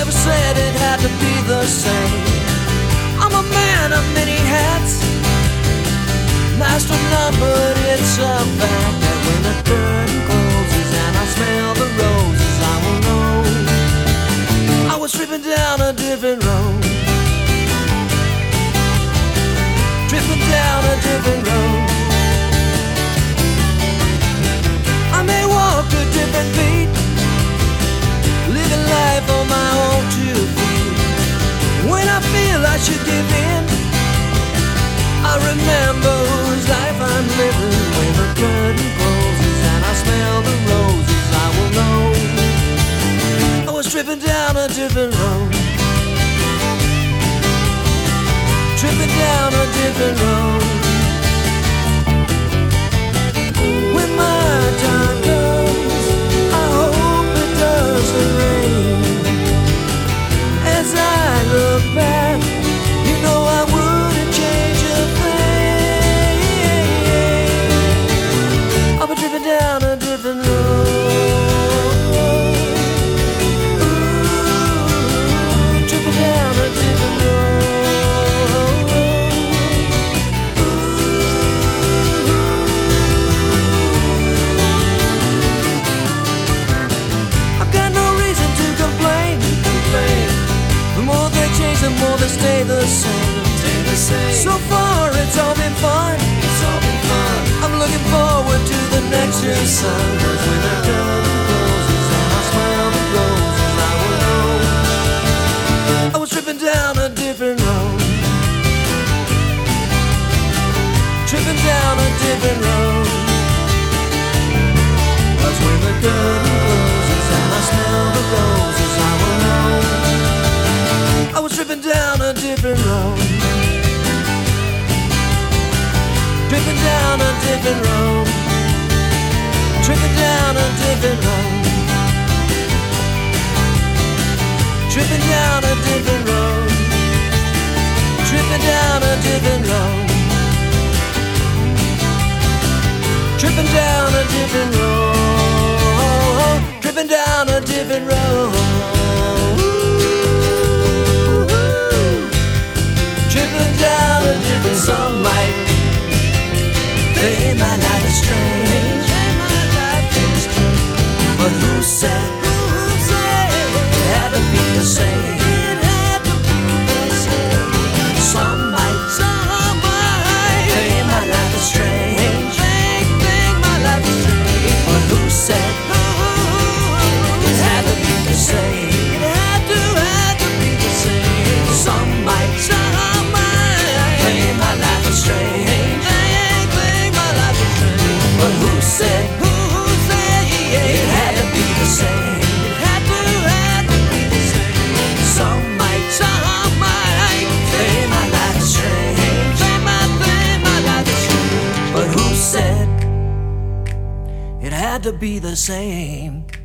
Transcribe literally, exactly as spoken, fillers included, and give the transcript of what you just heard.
never said it had to be the same. I'm a man of many hats, master of none, but it's a fact that when the curtain closes and I smell the roses, I will know I was tripping down a different road, tripping down a different road. I may walk a different beat, living life on my own two feet. When I feel I should give in, I remember whose life I'm living. When the curtain closes and I smell the roses, I will know I was tripping down a different road, tripping down a different road. When my time comes, I hope it doesn't rain. As I look back, you know I wouldn't change a thing. I'll be tripping down a different road, ooh, tripping down a different road, ooh. I've got no reason to complain, complain. The more they change, the more they stay the same. Stay the same. So far, it's all been fun. It's all been fun. I'm looking forward to the next year's sun. 'Cause when the curtain closes and I smell the roses, I will know I was tripping down a different road, tripping down a different road. 'Cause when the curtain closes and I smell the roses, I will know I was tripping down a different road, tripping down a different road, tripping down a different road, tripping down a different road, tripping down a different road, tripping down a different road, tripping down a different road. Down a different some might say my life is strange, my life is strange. But who said, who said it had to be the same? It had to be the same. Some might, some might say my life is strange, think, think my life is strange. But who said, who it had to be the same? It had to, had to be the same. Some might, some my life is strange, think, think my life is strange. But who said, who, who said yeah, it had to be the same? It had to, had to be the same. Some might, some might say my life is strange, think my, think my life is strange. But who said it had to be the same?